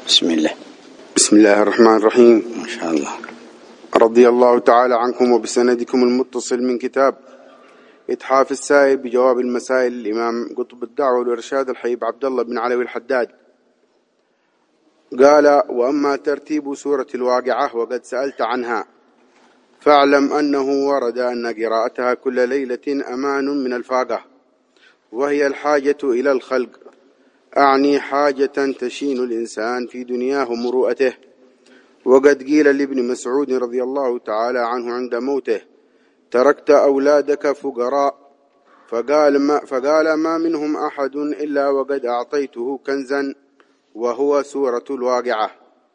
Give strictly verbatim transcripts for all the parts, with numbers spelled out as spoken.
بسم الله. بسم الله الرحمن الرحيم. ما شاء الله. رضي الله تعالى عنكم وبسندكم المتصل من كتاب إتحاف السائل بجواب المسائل الإمام قطب الدعوة والإرشاد الحبيب عبد الله بن علوي الحداد قال: وأما ترتيب سورة الواقعة وقد سألت عنها فاعلم أنه ورد أن قراءتها كل ليلة أمان من الفاقة، وهي الحاجة إلى الخلق، أعني حاجة تشين الإنسان في دنياه ومروءته. وقد قيل لابن مسعود رضي الله تعالى عنه عند موته: تركت أولادك فقراء، فقال ما, فقال ما منهم أحد إلا وقد أعطيته كنزا، وهو سورة الواقعة.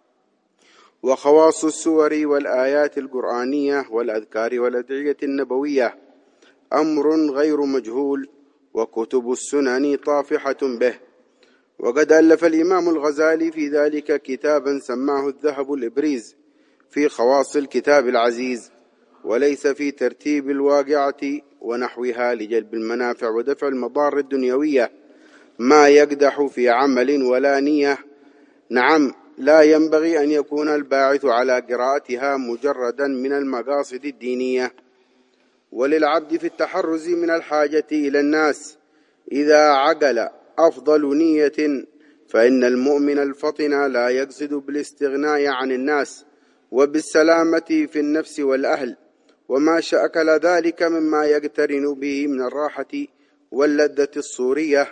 وخواص السور والآيات القرآنية والأذكار والأدعية النبوية أمر غير مجهول، وكتب السنن طافحة به. وقد ألف الإمام الغزالي في ذلك كتابا سماه الذهب الإبريز في خواص الكتاب العزيز، وليس في ترتيب الواقعة ونحوها لجلب المنافع ودفع المضار الدنيوية ما يقدح في عمل ولا نية. نعم، لا ينبغي أن يكون الباعث على قراءتها مجردا من المقاصد الدينية. وللعبد في التحرز من الحاجة إلى الناس إذا عقل أفضل نية، فإن المؤمن الفطن لا يقصد بالاستغناء عن الناس وبالسلامة في النفس والأهل وما شأكل ذلك مما يقترن به من الراحة واللذة الصورية،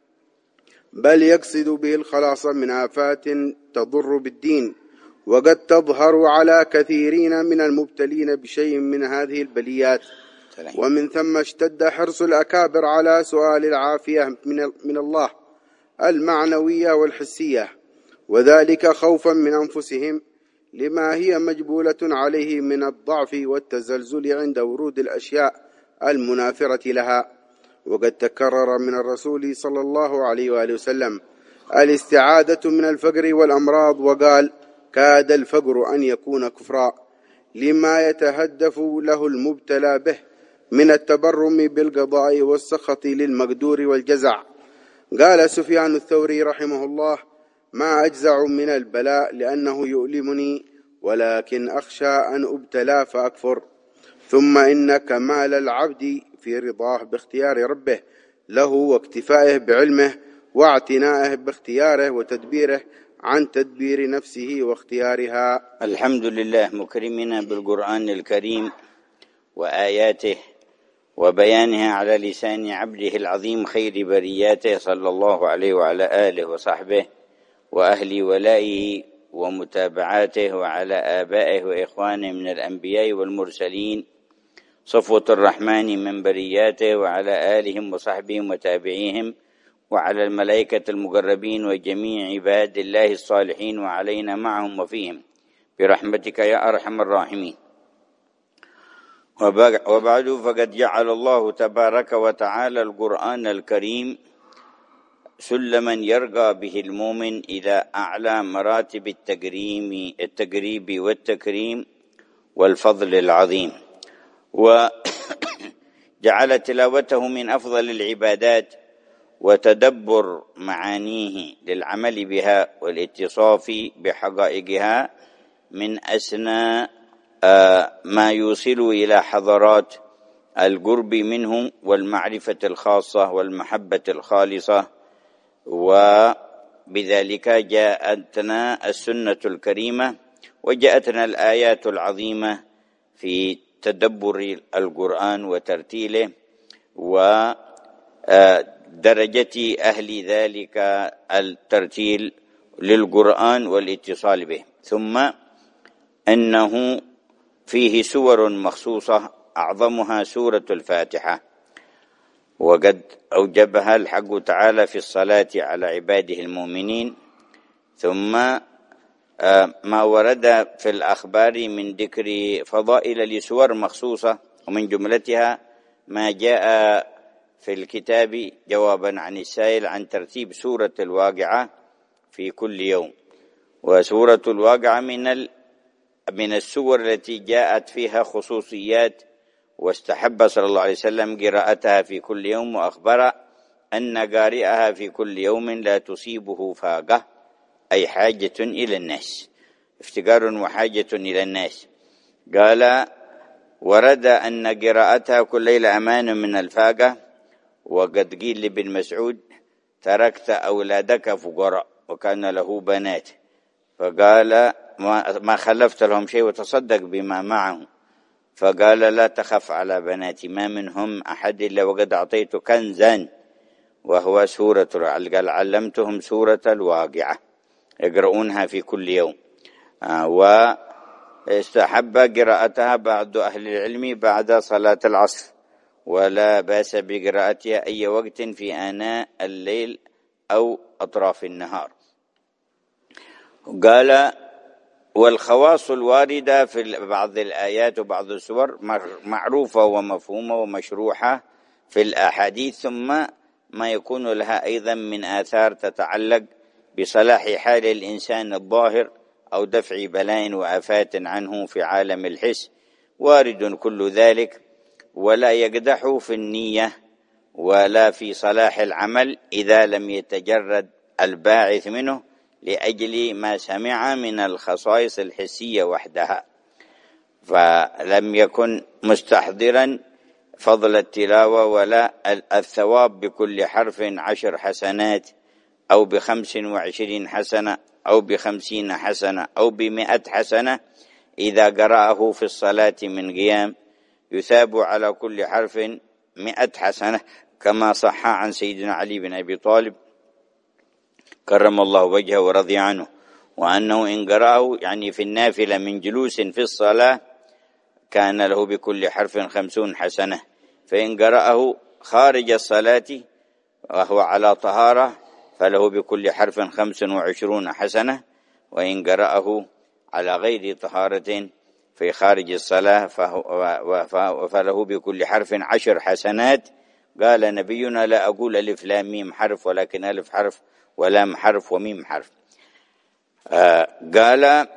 بل يقصد به الخلاص من آفات تضر بالدين. وقد تظهر على كثيرين من المبتلين بشيء من هذه البليات، ومن ثم اشتد حرص الأكابر على سؤال العافية من الله المعنوية والحسية، وذلك خوفا من أنفسهم لما هي مجبولة عليه من الضعف والتزلزل عند ورود الأشياء المنافرة لها. وقد تكرر من الرسول صلى الله عليه وآله وسلم الاستعادة من الفقر والأمراض، وقال: كاد الفقر أن يكون كفرا، لما يتهدف له المبتلى به من التبرم بالقضاء والسخط للمقدور والجزع. قال سفيان الثوري رحمه الله: ما أجزع من البلاء لأنه يؤلمني، ولكن أخشى أن أبتلى فأكفر. ثم إن كمال العبد في رضاه باختيار ربه له واكتفائه بعلمه واعتنائه باختياره وتدبيره عن تدبير نفسه واختيارها. الحمد لله مكرمنا بالقرآن الكريم وآياته وبيانها على لسان عبده العظيم خير برياته صلى الله عليه وعلى آله وصحبه وأهل ولائه ومتابعاته، وعلى آبائه وإخوانه من الأنبياء والمرسلين صفوة الرحمن من برياته، وعلى آلهم وصحبهم وتابعيهم، وعلى الملائكة المقربين وجميع عباد الله الصالحين، وعلينا معهم وفيهم برحمتك يا أرحم الراحمين. وبعد، فقد جعل الله تبارك وتعالى القرآن الكريم سلما يرقى به المؤمن إلى أعلى مراتب التكريم التقريب والتكريم والفضل العظيم، وجعل تلاوته من أفضل العبادات، وتدبر معانيه للعمل بها والاتصاف بحقائقها من أسنى ما يوصل إلى حضرات القرب منه والمعرفة الخاصة والمحبة الخالصة. وبذلك جاءتنا السنة الكريمة وجاءتنا الآيات العظيمة في تدبر القرآن وترتيله ودرجة أهل ذلك الترتيل للقرآن والاتصال به. ثم أنه فيه سور مخصوصة أعظمها سورة الفاتحة، وقد أوجبها الحق تعالى في الصلاة على عباده المؤمنين. ثم ما ورد في الأخبار من ذكر فضائل لسور مخصوصة، ومن جملتها ما جاء في الكتاب جوابا عن السائل عن ترتيب سورة الواقعة في كل يوم. وسورة الواقعة من من السور التي جاءت فيها خصوصيات، واستحب صلى الله عليه وسلم قراءتها في كل يوم، وأخبر أن قارئها في كل يوم لا تصيبه فاقة أي حاجة إلى الناس، افتقار وحاجة إلى الناس. قال ورد أن قراءتها كل ليلة أمان من الفاقة، وقد قيل لابن مسعود تركت أولادك فقراء وكان له بنات، فقال ما خلفت لهم شيء وتصدق بما معه، فقال لا تخف على بناتي ما منهم أحد إلا وقد أعطيت كنزا وهو سورة، قال علمتهم سورة الواقعة يقرؤونها في كل يوم. آه واستحب قراءتها بعض أهل العلم بعد صلاة العصر، ولا بأس بقراءتها أي وقت في آناء الليل أو أطراف النهار. قال والخواص الواردة في بعض الآيات وبعض السور معروفة ومفهومة ومشروحة في الأحاديث، ثم ما يكون لها أيضا من آثار تتعلق بصلاح حال الإنسان الظاهر أو دفع بلاء وآفات عنه في عالم الحس، وارد كل ذلك، ولا يقدح في النية ولا في صلاح العمل إذا لم يتجرد الباعث منه لأجل ما سمع من الخصائص الحسية وحدها، فلم يكن مستحضرا فضل التلاوة ولا الثواب بكل حرف عشر حسنات أو بخمس وعشرين حسنة أو بخمسين حسنة أو بمئة حسنة إذا قرأه في الصلاة من قيام يثاب على كل حرف مئة حسنة، كما صح عن سيدنا علي بن أبي طالب كرم الله وجهه ورضي عنه، وأنه إن قرأه يعني في النافلة من جلوس في الصلاة كان له بكل حرف خمسون حسنة، فإن قرأه خارج الصلاة وهو على طهارة فله بكل حرف خمس وعشرون حسنة، وإن قرأه على غير طهارة في خارج الصلاة فله بكل حرف عشر حسنات. قال نبينا لا أقول ألف لام ميم حرف ولكن ألف حرف ولام حرف وميم حرف. آه قال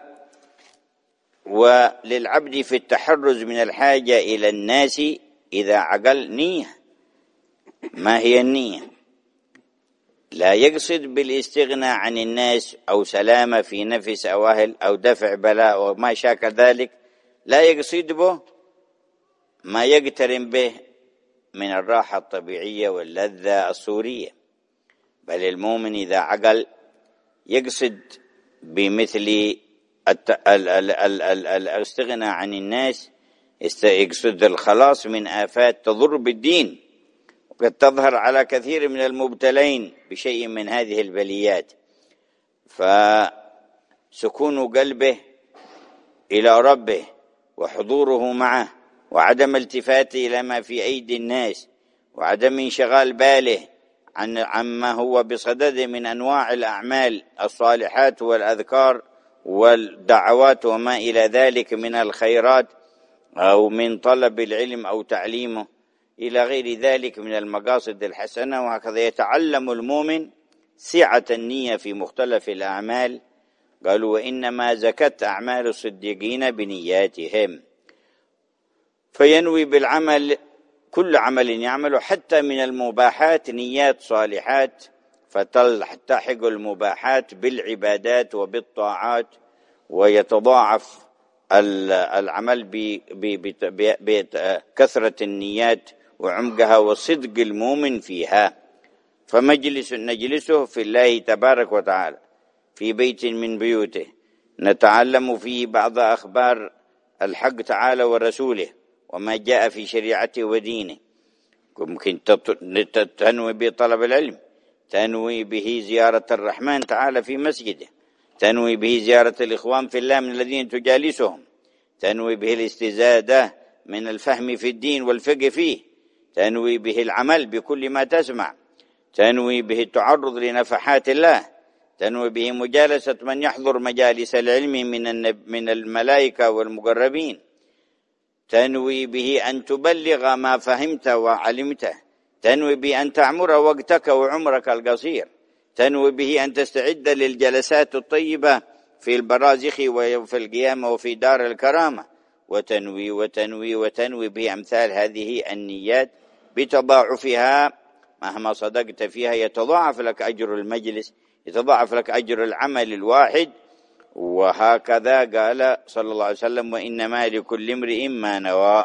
وللعبد في التحرز من الحاجة إلى الناس إذا عقل نية. ما هي النية؟ لا يقصد بالاستغناء عن الناس أو سلامة في نفس أو أهل أو دفع بلاء وما شاكل ذلك، لا يقصد به ما يقترن به من الراحة الطبيعية واللذة الصورية، بل المؤمن إذا عقل يقصد بمثل الاستغناء عن الناس، يقصد الخلاص من آفات تضر بالدين، وقد تظهر على كثير من المبتلين بشيء من هذه البليات، فسكون قلبه إلى ربه وحضوره معه وعدم التفاته إلى ما في أيدي الناس وعدم انشغال باله عن عما هو بصدده من أنواع الأعمال الصالحات والأذكار والدعوات وما إلى ذلك من الخيرات أو من طلب العلم أو تعليمه إلى غير ذلك من المقاصد الحسنة. وهكذا يتعلم المؤمن سعة النية في مختلف الأعمال. قالوا وإنما زكت أعمال الصديقين بنياتهم، فينوي بالعمل كل عمل يعمله حتى من المباحات نيات صالحات، فتلتحق المباحات بالعبادات وبالطاعات، ويتضاعف العمل بكثرة النيات وعمقها وصدق المؤمن فيها. فمجلس نجلسه في الله تبارك وتعالى في بيت من بيوته نتعلم فيه بعض أخبار الحق تعالى ورسوله وما جاء في شريعته ودينه. ممكن تنوي بطلب العلم، تنوي به زيارة الرحمن تعالى في مسجده، تنوي به زيارة الإخوان في الله من الذين تجالسهم، تنوي به الاستزادة من الفهم في الدين والفقه فيه، تنوي به العمل بكل ما تسمع، تنوي به التعرض لنفحات الله، تنوي به مجالسة من يحضر مجالس العلم من من الملائكة والمقربين، تنوي به أن تبلغ ما فهمت وعلمته، تنوي به أن تعمر وقتك وعمرك القصير، تنوي به أن تستعد للجلسات الطيبة في البرازخ وفي القيامة وفي دار الكرامة، وتنوي وتنوي وتنوي بأمثال هذه النيات بتضاعفها. مهما صدقت فيها يتضاعف لك أجر المجلس، يتضاعف لك أجر العمل الواحد. وهكذا قال صلى الله عليه وسلم: وإنما لكل امرئ ما نوى.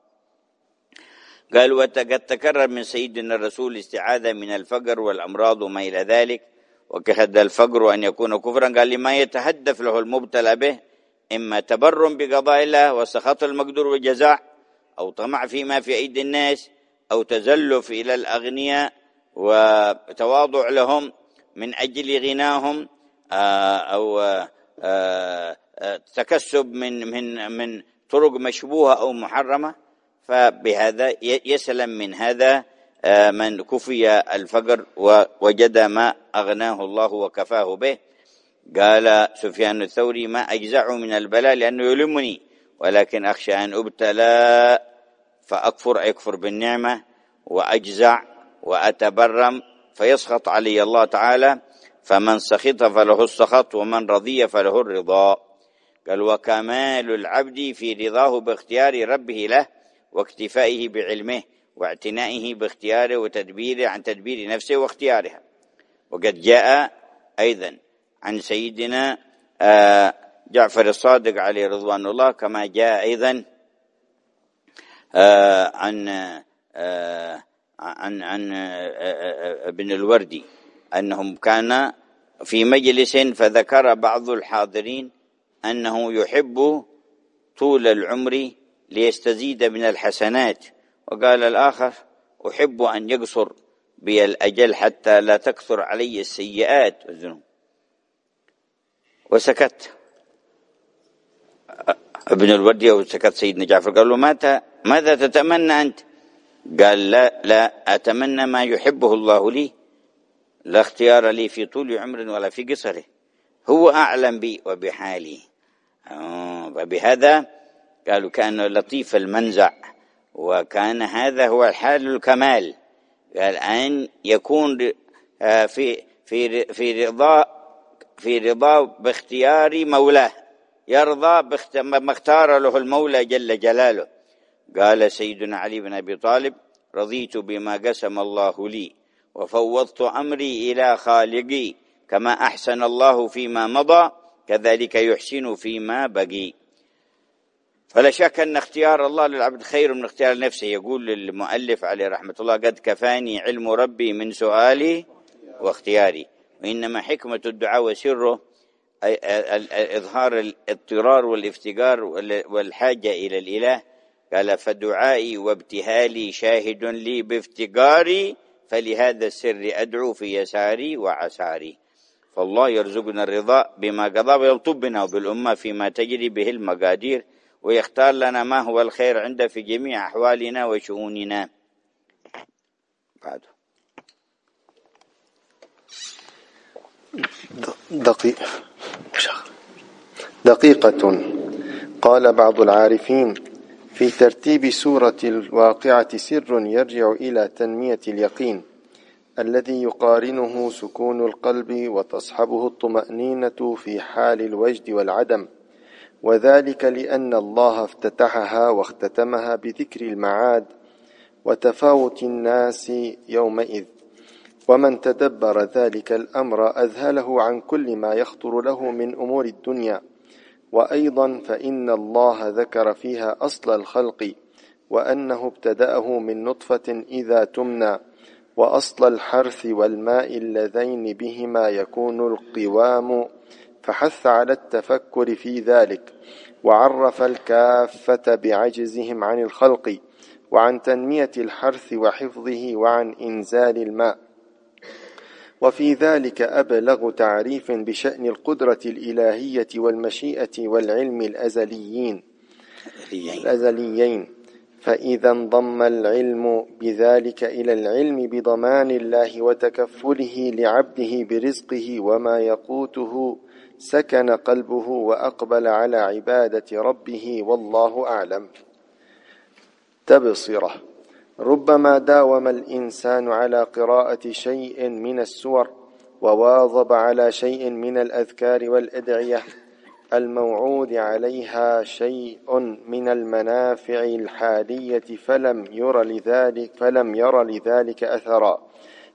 قال: وقد تكرر من سيدنا الرسول الاستعاذة من الفقر والأمراض وما إلى ذلك، وكهد الفقر أن يكون كفرا. قال: لما يتهدف له المبتلى به إما تبر بقضاء الله وسخط المقدور والجزاء، أو طمع فيما في أيدي الناس، أو تزلف إلى الأغنياء وتواضع لهم من أجل غناهم، أو تكسب من من من طرق مشبوهة أو محرمة. فبهذا يسلم من هذا من كفي الفقر ووجد ما أغناه الله وكفاه به. قال سفيان الثوري: ما أجزع من البلاء لأنه يلمني، ولكن أخشى أن أبتلى فأكفر أكفر بالنعمة وأجزع وأتبرم فيسخط علي الله تعالى. فمن سخط فله السخط، ومن رضي فله الرضا. قال: وكمال العبد في رضاه باختيار ربه له، واكتفائه بعلمه، واعتنائه باختياره وتدبيره عن تدبير نفسه واختيارها. وقد جاء أيضا عن سيدنا جعفر الصادق عليه رضوان الله، كما جاء أيضا عن عن عن ابن الوردي أنهم كان في مجلس فذكر بعض الحاضرين أنه يحب طول العمر ليستزيد من الحسنات، وقال الآخر: أحب أن يقصر بي الأجل حتى لا تكثر علي السيئات والذنوب. وسكت ابن الوردي وسكت سيدنا جعفر. قال له: ماذا ماذا تتمنى أنت؟ قال: لا لا أتمنى ما يحبه الله لي، لا اختيار لي في طول عمر ولا في قصره، هو أعلم بي وبحالي. وبهذا قالوا كان لطيف المنزع، وكان هذا هو حال الكمال. قال: أن يكون في في في رضا في رضا باختيار مولاه، يرضى ما اختار له المولى جل جلاله. قال سيدنا علي بن أبي طالب: رضيت بما قسم الله لي، وفوضت أمري إلى خالقي، كما أحسن الله فيما مضى كذلك يحسن فيما بقي. فلا شك أن اختيار الله للعبد خير من اختيار نفسه. يقول المؤلف عليه رحمة الله: قد كفاني علم ربي من سؤالي واختياري. وإنما حكمة الدعاء وسره إظهار الاضطرار والافتقار والحاجة إلى الإله. قال: فدعائي وابتهالي شاهد لي بافتقاري، فلهذا السر أدعو في يساري وعساري. فالله يرزقنا الرضا بما قضى، ويلطف بنا وبالأمة فيما تجري به المقادير، ويختار لنا ما هو الخير عنده في جميع أحوالنا وشؤوننا. بعده دقيق دقيقة. قال بعض العارفين: في ترتيب سورة الواقعة سر يرجع إلى تنمية اليقين الذي يقارنه سكون القلب وتصحبه الطمأنينة في حال الوجد والعدم، وذلك لأن الله افتتحها واختتمها بذكر المعاد وتفاوت الناس يومئذ. ومن تدبر ذلك الأمر أذهله عن كل ما يخطر له من أمور الدنيا. وأيضا فإن الله ذكر فيها أصل الخلق، وأنه ابتدأه من نطفة إذا تمنى، وأصل الحرث والماء اللذين بهما يكون القوام، فحث على التفكر في ذلك، وعرف الكافة بعجزهم عن الخلق وعن تنمية الحرث وحفظه وعن إنزال الماء. وفي ذلك أبلغ تعريف بشأن القدرة الإلهية والمشيئة والعلم الأزليين الأزليين. فإذا انضم العلم بذلك إلى العلم بضمان الله وتكفله لعبده برزقه وما يقوته، سكن قلبه وأقبل على عبادة ربه، والله أعلم. تبصرة. ربما داوم الإنسان على قراءة شيء من السور، وواظب على شيء من الأذكار والأدعية الموعود عليها شيء من المنافع الحالية، فلم ير لذلك فلم ير لذلك أثرا،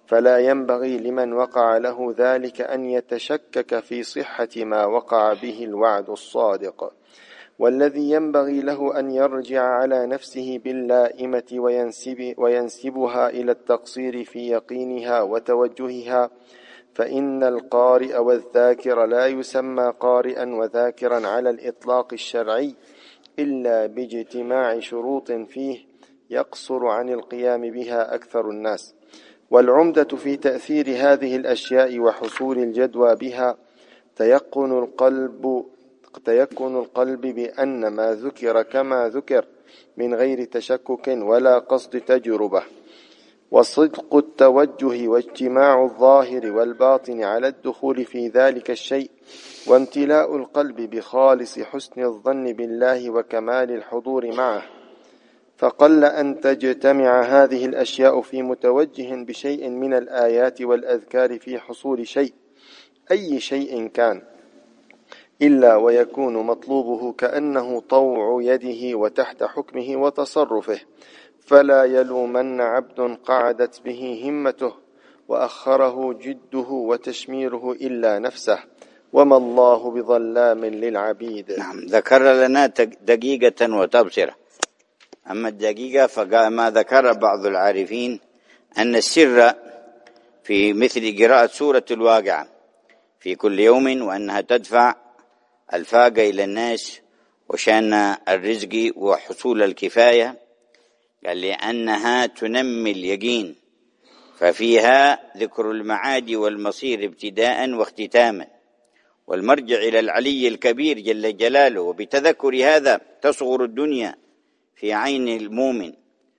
فلا ينبغي لمن وقع له ذلك أن يتشكك في صحة ما وقع به الوعد الصادق، والذي ينبغي له أن يرجع على نفسه باللائمة وينسب وينسبها إلى التقصير في يقينها وتوجهها، فإن القارئ والذاكر لا يسمى قارئا وذاكرا على الإطلاق الشرعي إلا باجتماع شروط فيه يقصر عن القيام بها أكثر الناس. والعمدة في تأثير هذه الأشياء وحصول الجدوى بها تيقن القلب تيقن القلب بأن ما ذكر كما ذكر من غير تشكك ولا قصد تجربة، وصدق التوجه واجتماع الظاهر والباطن على الدخول في ذلك الشيء، وامتلاء القلب بخالص حسن الظن بالله وكمال الحضور معه. فقل أن تجتمع هذه الأشياء في متوجه بشيء من الآيات والأذكار في حصول شيء أي شيء كان، إلا ويكون مطلوبه كأنه طوع يده وتحت حكمه وتصرفه، فلا يلومن عبد قعدت به همته وأخره جده وتشميره إلا نفسه، وما الله بظلام للعبيد. نعم، ذكر لنا دقيقة وتبصرة. أما الدقيقة فما ذكر بعض العارفين أن السر في مثل قراءة سورة الواقعة في كل يوم، وأنها تدفع الفاقة إلى الناس وشان الرزق وحصول الكفاية، قال لأنها تنمي اليقين، ففيها ذكر المعاد والمصير ابتداء واختتاما، والمرجع إلى العلي الكبير جل جلاله، وبتذكر هذا تصغر الدنيا في عين المؤمن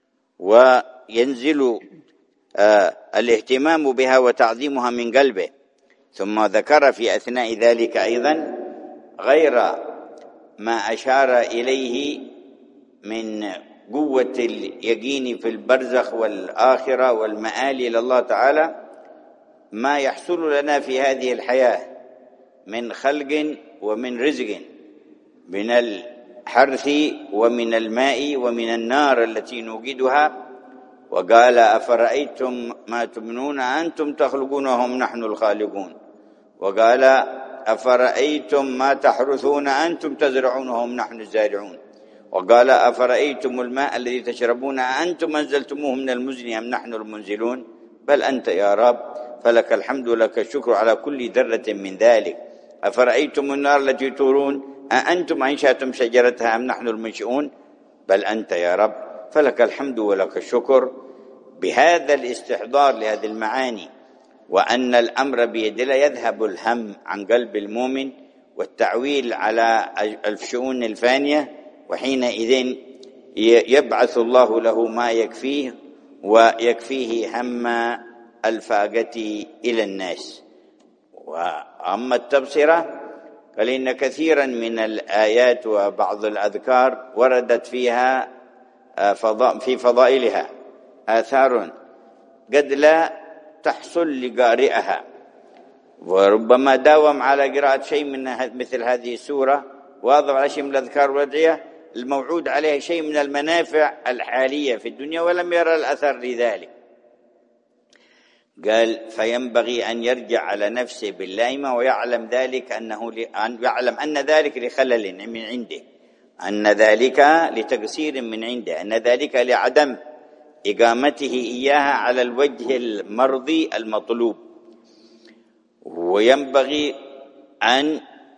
وينزل آه الاهتمام بها وتعظيمها من قلبه. ثم ذكر في أثناء ذلك أيضا غير ما أشار إليه من قوة اليقين في البرزخ والآخرة والمآل إلى الله تعالى، ما يحصل لنا في هذه الحياة من خلق ومن رزق، من الحرث ومن الماء ومن النار التي نوقدها. وقال أفرأيتم ما تمنون أنتم تخلقونهم نحن الخالقون. وقال أفرأيتم ما تحرثون أنتم تزرعونهم نحن الزارعون. وقال أفرأيتم الماء الذي تشربون أنتم أنزلتموه من المزن أم نحن المنزلون. بل أنت يا رب، فلك الحمد ولك الشكر على كل ذرة من ذلك. أفرأيتم النار التي تورون أأنتم أنشأتم شجرتها أم نحن المنشئون. بل أنت يا رب، فلك الحمد ولك الشكر. بهذا الاستحضار لهذه المعاني، وأن الأمر بيد الله، يذهب الهم عن قلب المؤمن والتعويل على الشؤون الفانية، وحينئذ يبعث الله له ما يكفيه ويكفيه هم الفاقة إلى الناس. وأما التبصرة قال إن كثيرا من الآيات وبعض الأذكار وردت فيها في فضائلها آثار قد لا تحصل لقارئها، وربما داوم على قراءة شيء من مثل هذه السورة واظب على شيء من الأذكار والأدعية الموعود عليه شيء من المنافع الحالية في الدنيا ولم يرى الأثر لذلك. قال فينبغي أن يرجع على نفسه باللائمة ويعلم ذلك أنه يعلم أن ذلك لخلل من عنده، أن ذلك لتقصير من عنده، أن ذلك لعدم إقامته إياها على الوجه المرضي المطلوب. وينبغي أن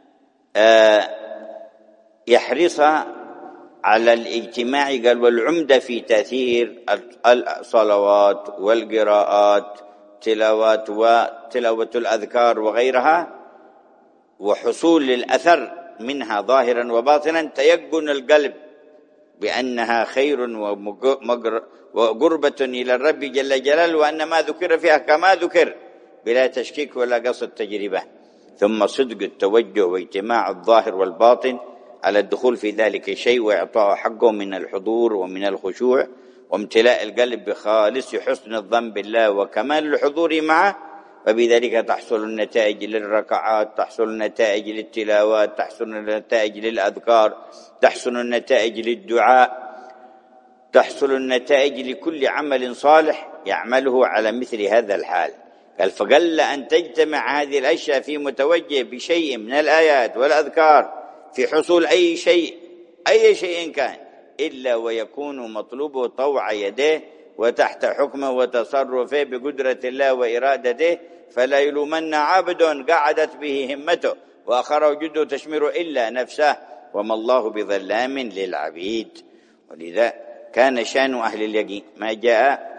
يحرص على الاجتماع. قال والعمدة في تأثير الصلوات والقراءات تلاوات وتلاوة الأذكار وغيرها وحصول الأثر منها ظاهرا وباطنا تيقن القلب بأنها خير وقربة إلى الرب جل جلاله، وأن ما ذكر فيها كما ذكر بلا تشكيك ولا قصد تجربة. ثم صدق التوجه واجتماع الظاهر والباطن على الدخول في ذلك الشيء وإعطاء حقه من الحضور ومن الخشوع، وامتلاء القلب بخالص حسن الظن بالله وكمال الحضور معه، فبذلك تحصل النتائج للركعات، تحصل النتائج للتلاوات، تحصل النتائج للأذكار، تحصل النتائج للدعاء. تحصل النتائج لكل عمل صالح يعمله على مثل هذا الحال. قال فقل أن تجتمع هذه الأشياء في متوجه بشيء من الآيات والأذكار في حصول أي شيء أي شيء كان إلا ويكون مطلوبه طوع يديه وتحت حكمه وتصرفه بقدرة الله وإرادته، فلا يلومن عبد قعدت به همته وآخر وجده تشمر إلا نفسه وما الله بظلام للعبيد. ولذا كان شان أهل اليقين ما جاء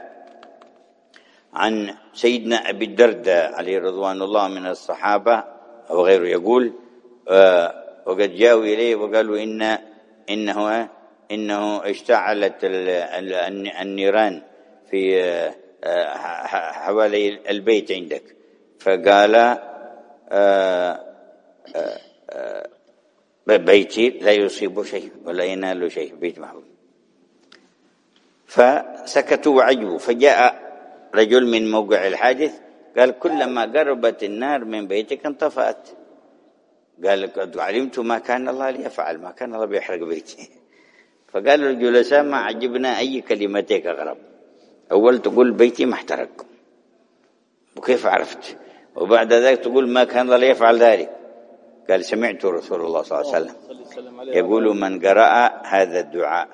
عن سيدنا أبي الدرداء عليه رضوان الله من الصحابة أو غيره يقول آه وقد جاءوا إليه وقالوا إن إنه إنه اشتعلت النيران في آه حوالي البيت عندك، فقال آه آه آه بيتي لا يصيب شيء ولا ينال شيء، بيت محفوظ. فسكتوا وعجبوا، فجاء رجل من موقع الحادث قال كلما قربت النار من بيتك انطفأت. قال قد علمت ما كان الله ليفعل، ما كان الله بيحرق بيتي. فقال الجلساء ما عجبنا أي كلمتك أغرب، أول تقول بيتي ما احترق وكيف عرفت، وبعد ذلك تقول ما كان الله ليفعل ذلك. قال سمعت رسول الله صلى الله عليه وسلم يقول من قرأ هذا الدعاء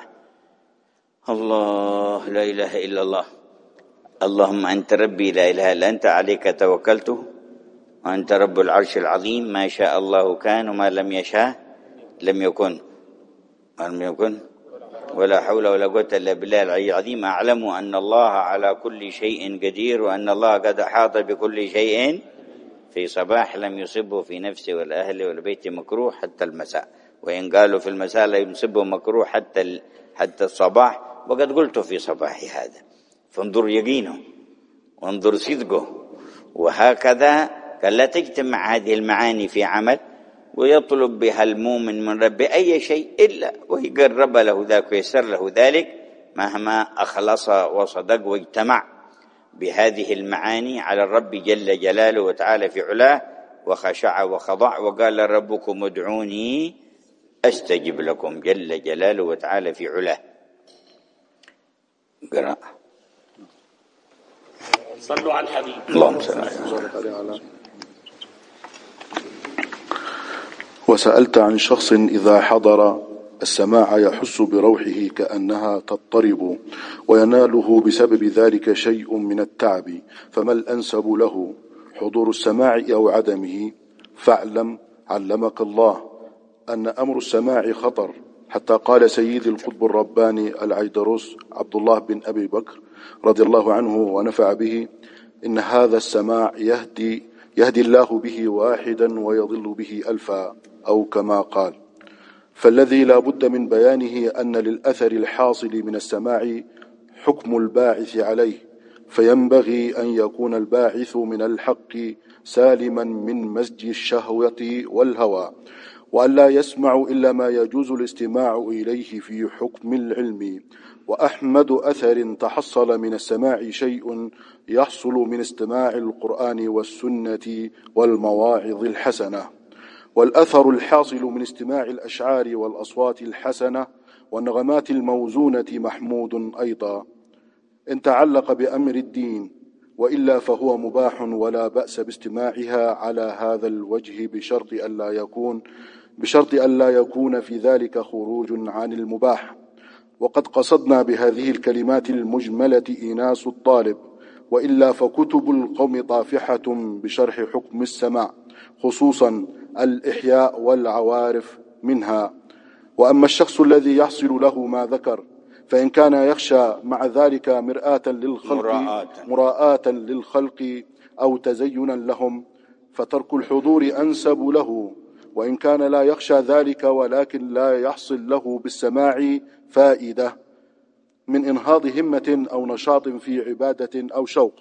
الله لا إله إلا الله اللهم أنت ربي لا إله إلا أنت عليك توكلت وأنت رب العرش العظيم ما شاء الله كان وما لم يشاء لم يكن لم يكن ولا حول ولا قوة إلا بالله العلي العظيم. أعلم أن الله على كل شيء قدير وأن الله قد أحاط بكل شيء في صباح لم يصبه في نفسه والأهل والبيت مكروه حتى المساء، وإن قالوا في المساء لا يصبه مكروه حتى حتى الصباح، وقد قلت في صباح هذا. فانظر يقينه وانظر صدقه. وهكذا قال لا تجتمع هذه المعاني في عمل ويطلب بها المؤمن من ربه أي شيء إلا ويقرب له ذلك ويسر له ذلك مهما أخلص وصدق واجتمع بهذه المعاني على الرب جل جلاله وتعالى في علاه وخشع وخضع وقال ربكم ادعوني أستجب لكم جل جلاله وتعالى في علاه. قرأ صلوا على الحبيب اللهم صل عليه. وسألت عن شخص إذا حضر السماع يحس بروحه كأنها تضطرب ويناله بسبب ذلك شيء من التعب، فما الأنسب له حضور السماع أو عدمه؟ فاعلم علمك الله أن أمر السماع خطر، حتى قال سيد القطب الرباني العيدروس عبد الله بن أبي بكر رضي الله عنه ونفع به إن هذا السماع يهدي يهدي الله به واحدا ويضل به ألفا، أو كما قال. فالذي لا بد من بيانه أن للأثر الحاصل من السماع حكم الباعث عليه، فينبغي أن يكون الباعث من الحق سالما من مزج الشهوة والهوى، وأن لا يسمع إلا ما يجوز الاستماع إليه في حكم العلم. وأحمد أثر تحصل من السماع شيء يحصل من استماع القرآن والسنة والمواعظ الحسنة، والأثر الحاصل من استماع الأشعار والأصوات الحسنة والنغمات الموزونة محمود أيضا إن تعلق بأمر الدين، وإلا فهو مباح ولا بأس باستماعها على هذا الوجه بشرط ألا يكون بشرط ألا يكون في ذلك خروج عن المباح. وقد قصدنا بهذه الكلمات المجملة إيناس الطالب، وإلا فكتب القوم طافحة بشرح حكم السماع، خصوصا الإحياء والعوارف منها. وأما الشخص الذي يحصل له ما ذكر فإن كان يخشى مع ذلك مرآة للخلق مراءة للخلق أو تزينا لهم فترك الحضور أنسب له، وإن كان لا يخشى ذلك ولكن لا يحصل له بالسماع فائدة من إنهاض همة أو نشاط في عبادة أو شوق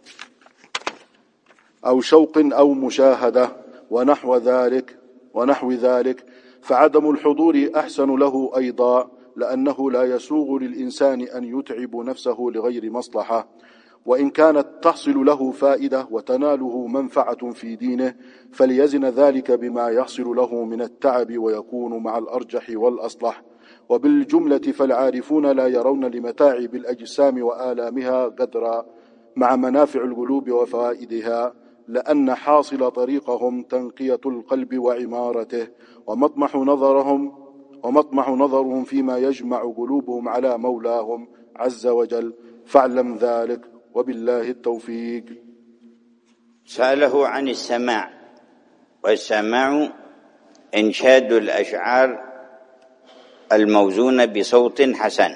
أو شوق أو مشاهدة ونحو ذلك ونحو ذلك فعدم الحضور أحسن له أيضا، لأنه لا يسوغ للإنسان أن يتعب نفسه لغير مصلحة، وإن كانت تحصل له فائدة وتناله منفعة في دينه فليزن ذلك بما يحصل له من التعب ويكون مع الأرجح والأصلح. وبالجملة فالعارفون لا يرون لمتاعب الأجسام وآلامها قدرا مع منافع القلوب وفوائدها، لأن حاصل طريقهم تنقية القلب وعمارته، ومطمح نظرهم ومطمح نظرهم فيما يجمع قلوبهم على مولاهم عز وجل، فاعلم ذلك وبالله التوفيق. سأله عن السماع، والسماع إنشاد الأشعار الموزونة بصوت حسن.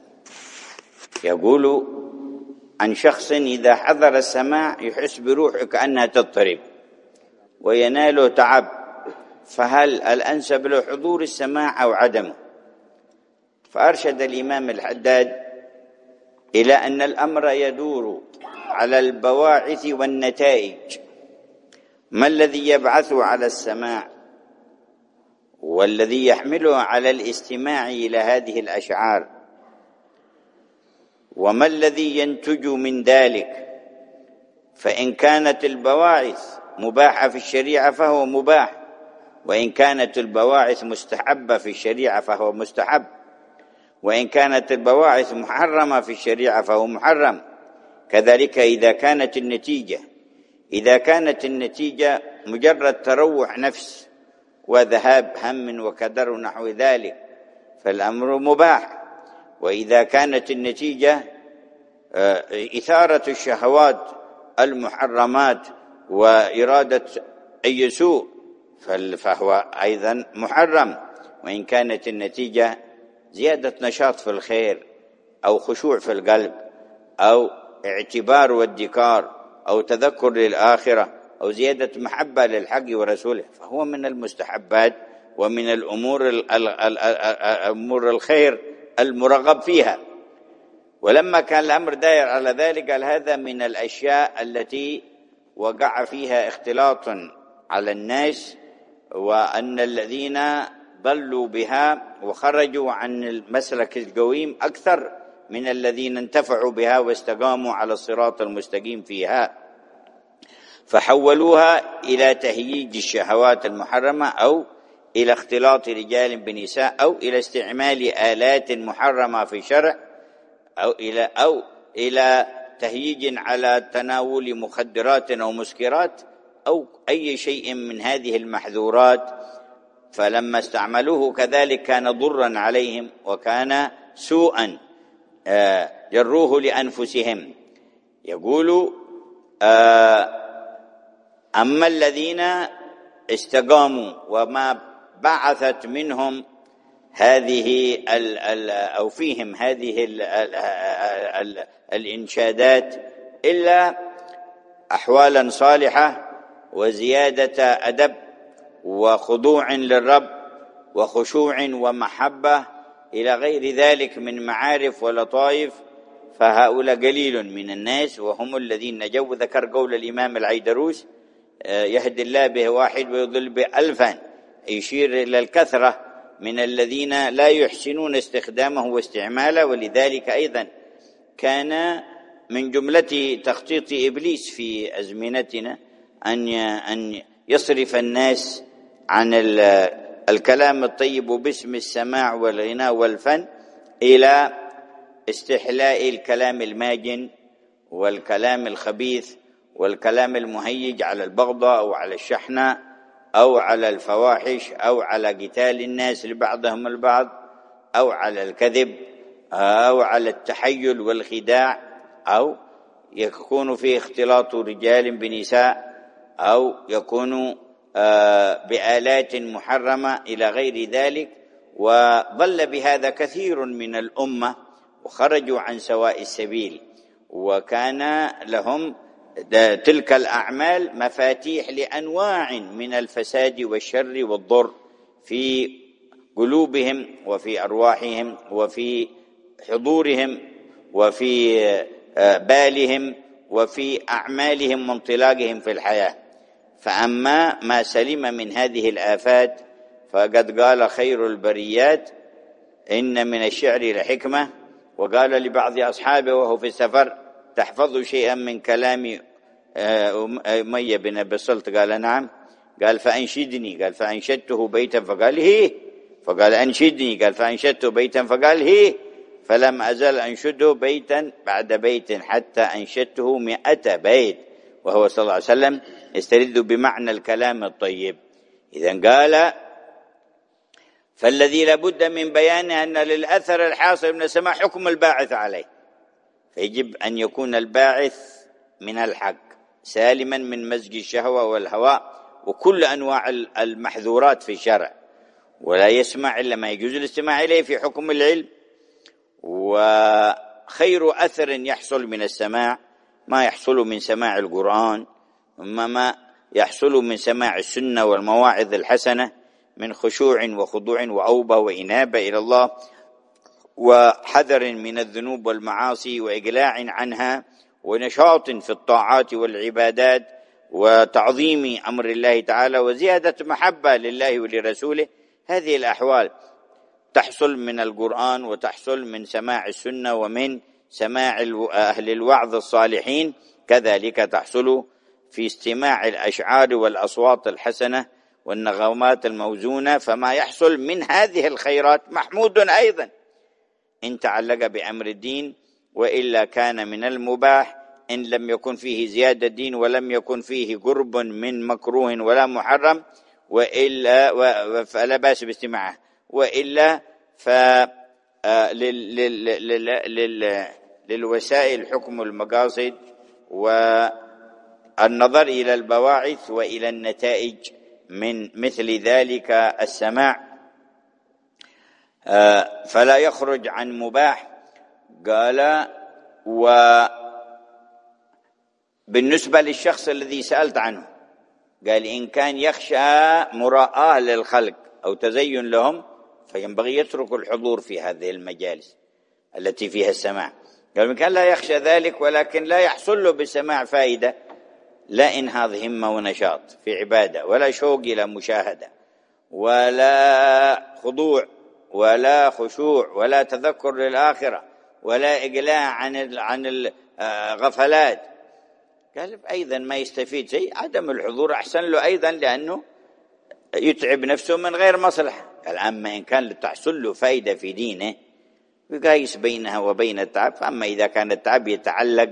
يقول عن شخص إذا حضر السماع يحس بروحه كأنها تضطرب ويناله تعب، فهل الأنسب له حضور السماع أو عدمه؟ فأرشد الإمام الحداد إلى أن الأمر يدور على البواعث والنتائج. ما الذي يبعثه على السماع والذي يحمله على الاستماع إلى هذه الأشعار، وما الذي ينتج من ذلك؟ فإن كانت البواعث مباحة في الشريعة فهو مباح، وإن كانت البواعث مستحبة في الشريعة فهو مستحب، وإن كانت البواعث محرمة في الشريعة فهو محرم. كذلك إذا كانت النتيجة إذا كانت النتيجة مجرد تروح نفس وذهاب هم وكدر ونحو ذلك فالأمر مباح، وإذا كانت النتيجة إثارة الشهوات المحرمات وإرادة أي سوء فهو أيضا محرم، وإن كانت النتيجة زيادة نشاط في الخير أو خشوع في القلب أو اعتبار وادكار أو تذكر للآخرة أو زيادة محبة للحق ورسوله فهو من المستحبات ومن الأمور الأمور الخير المرغب فيها. ولما كان الأمر داير على ذلك قال هذا من الأشياء التي وقع فيها اختلاط على الناس، وأن الذين ضلوا بها وخرجوا عن المسلك القويم أكثر من الذين انتفعوا بها واستقاموا على الصراط المستقيم فيها، فحولوها إلى تهييج الشهوات المحرمة أو إلى اختلاط رجال بنساء أو إلى استعمال آلات محرمة في الشرع أو إلى أو إلى تهييج على تناول مخدرات أو مسكرات أو أي شيء من هذه المحذورات. فلما استعملوه كذلك كان ضرا عليهم وكان سوءا جروه لأنفسهم. يقول أما الذين استقاموا وما بعثت منهم هذه ال ال أو فيهم هذه ال ال ال الإنشادات إلا أحوالا صالحة وزيادة أدب وخضوع للرب وخشوع ومحبة إلى غير ذلك من معارف ولطائف، فهؤلاء قليل من الناس وهم الذين نجوا. ذكر قول الإمام العيدروس يهدي الله به واحد ويضل به ألفا، يشير إلى الكثرة من الذين لا يحسنون استخدامه واستعماله. ولذلك أيضا كان من جملة تخطيط إبليس في أزمنتنا أن أن يصرف الناس عن الكلام الطيب باسم السماع والغناء والفن إلى استحلاء الكلام الماجن والكلام الخبيث والكلام المهيج على البغضاء أو على الشحنة أو على الفواحش أو على قتال الناس لبعضهم البعض أو على الكذب أو على التحيل والخداع، أو يكون فيه اختلاط رجال بنساء أو يكون بآلات محرمة إلى غير ذلك. وضل بهذا كثير من الأمة وخرجوا عن سواء السبيل، وكان لهم تلك الأعمال مفاتيح لأنواع من الفساد والشر والضر في قلوبهم وفي أرواحهم وفي حضورهم وفي بالهم وفي أعمالهم وانطلاقهم في الحياة. فأما ما سلم من هذه الآفات فقد قال خير البريات إن من الشعر لحكمة، وقال لبعض أصحابه وهو في السفر تحفظ شيئا من كلام أمية بن أبي سلط؟ قال نعم. قال فأنشدني. قال فأنشدته بيتا فقال هي فقال أنشدني، قال فأنشدت بيتا فقال هي، فلم أزل أنشده بيتا بعد بيت حتى أنشدته مئة بيت، وهو صلى الله عليه وسلم يسترد بمعنى الكلام الطيب. إذن قال فالذي لابد من بيانه أن للأثر الحاصل من السماع حكم الباعث عليه، فيجب أن يكون الباعث من الحق سالما من مزج الشهوة والهواء وكل أنواع المحذورات في الشرع، ولا يسمع إلا ما يجوز الاستماع إليه في حكم العلم. وخير أثر يحصل من السماع ما يحصل من سماع القرآن، وما ما يحصل من سماع السنة والمواعظ الحسنة من خشوع وخضوع وأوبة وإنابة إلى الله وحذر من الذنوب والمعاصي وإقلاع عنها ونشاط في الطاعات والعبادات وتعظيم أمر الله تعالى وزيادة محبة لله ولرسوله. هذه الأحوال تحصل من القرآن وتحصل من سماع السنة ومن سماع أهل الوعظ الصالحين، كذلك تحصل في استماع الأشعار والأصوات الحسنة والنغمات الموزونة. فما يحصل من هذه الخيرات محمود أيضا إن تعلق بأمر الدين، وإلا كان من المباح إن لم يكن فيه زيادة الدين ولم يكن فيه قرب من مكروه ولا محرم، وإلا فلا بأس باستماعه، وإلا ف للوسائل حكم المقاصد والنظر إلى البواعث وإلى النتائج من مثل ذلك السماع، فلا يخرج عن مباح. قال وبالنسبة للشخص الذي سألت عنه قال إن كان يخشى مراءة للخلق أو تزين لهم فينبغي يترك الحضور في هذه المجالس التي فيها السماع. قال إن كان لا يخشى ذلك ولكن لا يحصل له بالسماع فائدة، لا إنهاض همة ونشاط في عبادة ولا شوق إلى مشاهدة ولا خضوع ولا خشوع ولا تذكر للآخرة ولا إقلاع عن عن الغفلات، قال أيضا ما يستفيد شيء، عدم الحضور أحسن له أيضا لأنه يتعب نفسه من غير مصلحة. قال أما إن كان تحصل له فائدة في دينه يقايس بينها وبين التعب، فأما إذا كان التعب يتعلق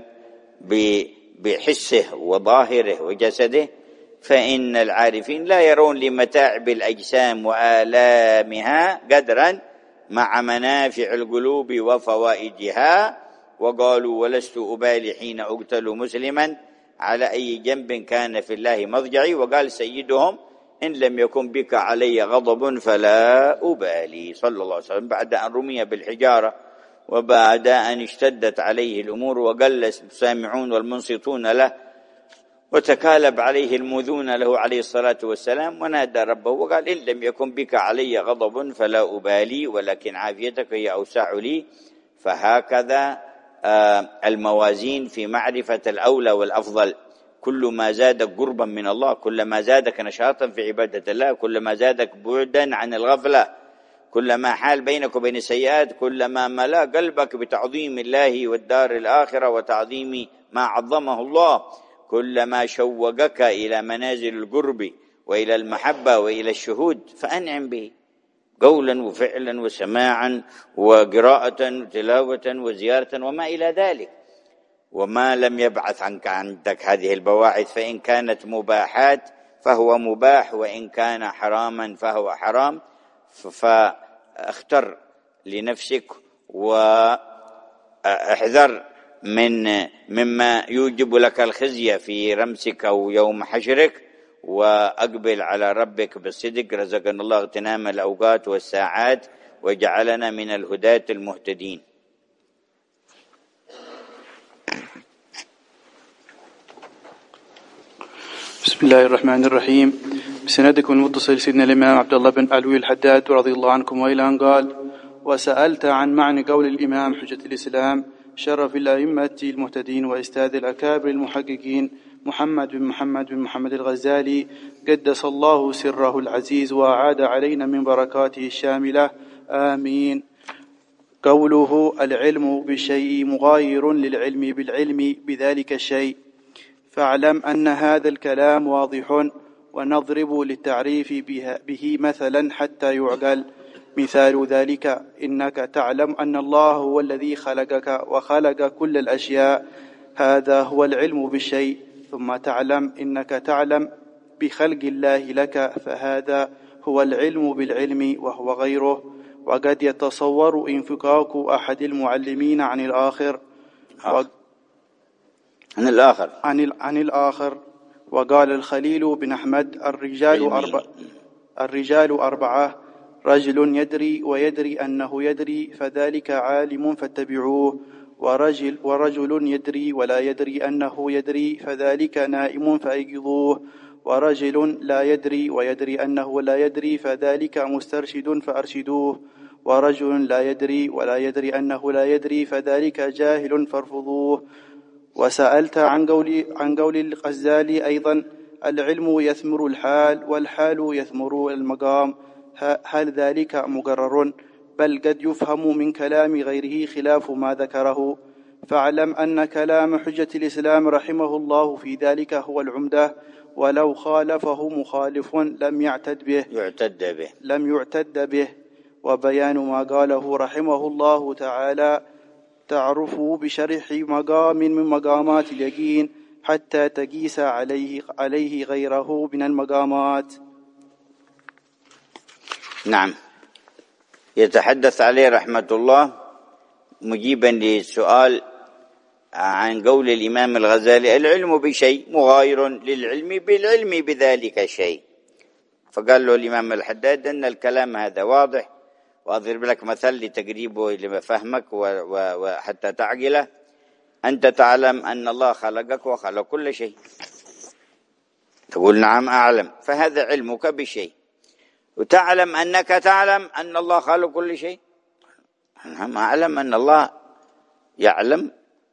بحسه وظاهره وجسده فإن العارفين لا يرون لمتاعب الأجسام وآلامها قدرا مع منافع القلوب وفوائدها، وقالوا ولست أبالي حين أقتل مسلما على أي جنب كان في الله مضجعي. وقال سيدهم إن لم يكن بك علي غضب فلا أبالي، صلى الله عليه وسلم، بعد أن رمي بالحجارة وبعد أن اشتدت عليه الأمور وقل السامعون والمنصتون له وتكالب عليه المذون له عليه الصلاة والسلام، ونادى ربه وقال إن لم يكن بك علي غضب فلا أبالي ولكن عافيتك هي أوسع لي. فهكذا الموازين في معرفة الأولى والأفضل، كل ما زادك قربا من الله كل ما زادك نشاطا في عبادة الله، كل ما زادك بعدا عن الغفلة، كل ما حال بينك وبين السيئات، كل ما ملأ قلبك بتعظيم الله والدار الآخرة وتعظيم ما عظمه الله، كل ما شوقك إلى منازل القرب وإلى المحبة وإلى الشهود فأنعم به قولا وفعلا وسماعا وقراءة وتلاوة وزيارة وما إلى ذلك. وما لم يبعث عنك عندك هذه البواعث فإن كانت مباحات فهو مباح، وإن كان حراما فهو حرام، فاختر لنفسك واحذر من مما يوجب لك الخزي في رمسك أو يوم حشرك، وأقبل على ربك بالصدق. رزقنا الله اغتنام الأوقات والساعات وجعلنا من الهداة المهتدين. بسم الله الرحمن الرحيم. بسندكم المتصل سيدنا الإمام عبد الله بن علوي الحداد رضي الله عنكم وإلى أن قال: وسألت عن معنى قول الإمام حجة الإسلام شرف الأئمة المهتدين وأستاذ الأكابر المحققين محمد بن محمد بن محمد الغزالي قدس الله سره العزيز وأعاد علينا من بركاته الشاملة، آمين. قوله: العلم بالشيء مغاير للعلم بالعلم بذلك الشيء، فاعلم أن هذا الكلام واضح، ونضرب للتعريف به مثلا حتى يعقل. مثال ذلك إنك تعلم أن الله هو الذي خلقك وخلق كل الأشياء، هذا هو العلم بالشيء. ثم تعلم إنك تعلم بخلق الله لك، فهذا هو العلم بالعلم وهو غيره. وقد يتصور انفكاك أحد المعلمين عن الآخر و... عن الآخر عن, عن الآخر وقال الخليل بن أحمد الرجال, أربع الرجال أربعة: رجل يدري ويدري أنه يدري فذلك عالم فاتبعوه، ورجل, ورجل يدري ولا يدري أنه يدري فذلك نائم فأيقظوه، ورجل لا يدري ويدري أنه لا يدري فذلك مسترشد فأرشدوه، ورجل لا يدري ولا يدري أنه لا يدري فذلك جاهل فارفضوه. وسألت عن قول, عن قول الغزالي أيضا: العلم يثمر الحال والحال يثمر المقام، هل ذلك مقرر؟ بل قد يفهم من كلام غيره خلاف ما ذكره. فاعلم أن كلام حجة الإسلام رحمه الله في ذلك هو العمدة، ولو خالفه مخالف لم يعتد به يعتد به لم يعتد به. وبيان ما قاله رحمه الله تعالى تعرفه بشرح مقام من مقامات اليقين حتى تقيس عليه, عليه غيره من المقامات. نعم. يتحدث عليه رحمة الله مجيبا للسؤال عن قول الإمام الغزالي: العلم بشيء مغاير للعلم بالعلم بذلك الشيء. فقال له الإمام الحداد أن الكلام هذا واضح، وأضرب لك مثل لتقريبه لفهمك وحتى تعقله. أنت تعلم أن الله خلقك وخلق كل شيء، تقول نعم أعلم، فهذا علمك بشيء. وتعلم أنك تعلم أن الله خالق كل شيء، نعم أعلم أن الله يعلم